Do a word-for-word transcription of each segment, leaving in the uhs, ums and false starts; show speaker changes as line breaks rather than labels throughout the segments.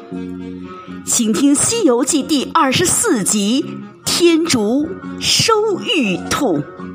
请听《西游记》第二十四集《天竺收玉兔》。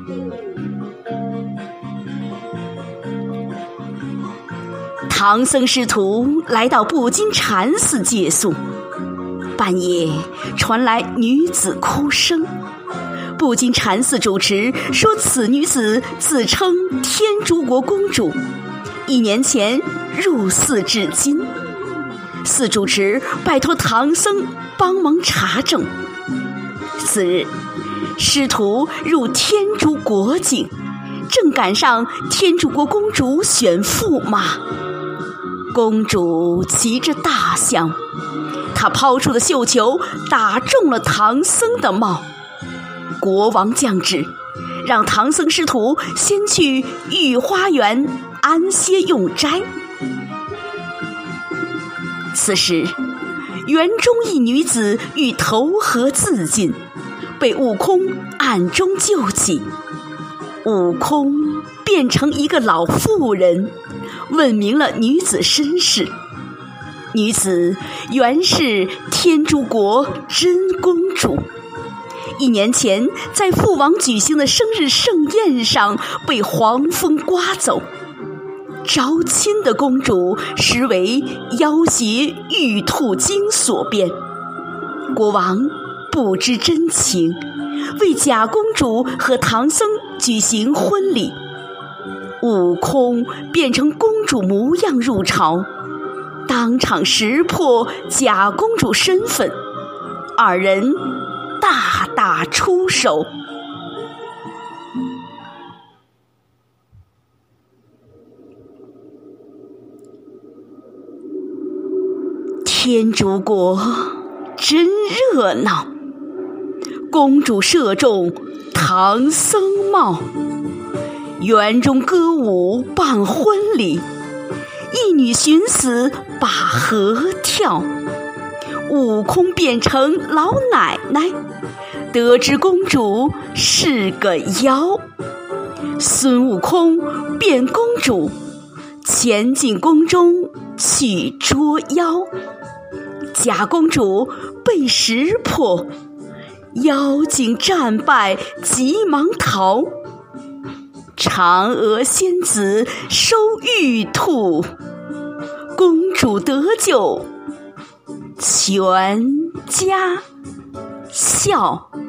唐僧师徒来到布金禅寺借宿，半夜传来女子哭声。布金禅寺主持说，此女子自称天竺国公主，一年前入寺至今。寺主持拜托唐僧帮忙查证。次日，师徒入天竺国境，正赶上天竺国公主选驸马。公主骑着大象，她抛出的绣球打中了唐僧的帽。国王降旨，让唐僧师徒先去御花园安歇用斋。此时，园中一女子欲投河自尽，被悟空暗中救起。悟空变成一个老妇人，问明了女子身世。女子原是天竺国真公主，一年前在父王举行的生日盛宴上被黄风刮走，招亲的公主实为妖邪玉兔精所变。国王不知真情，为假公主和唐僧举行婚礼。悟空变成公主模样入朝，当场识破假公主身份，二人大打出手。天竺国真热闹，公主射中唐僧帽，园中歌舞办婚礼，一女寻死把河跳。悟空变成老奶奶，得知公主是个妖。孙悟空变公主，潜进宫中去捉妖。假公主被识破，妖精战败，急忙逃。嫦娥仙子收玉兔，公主得救，全家笑。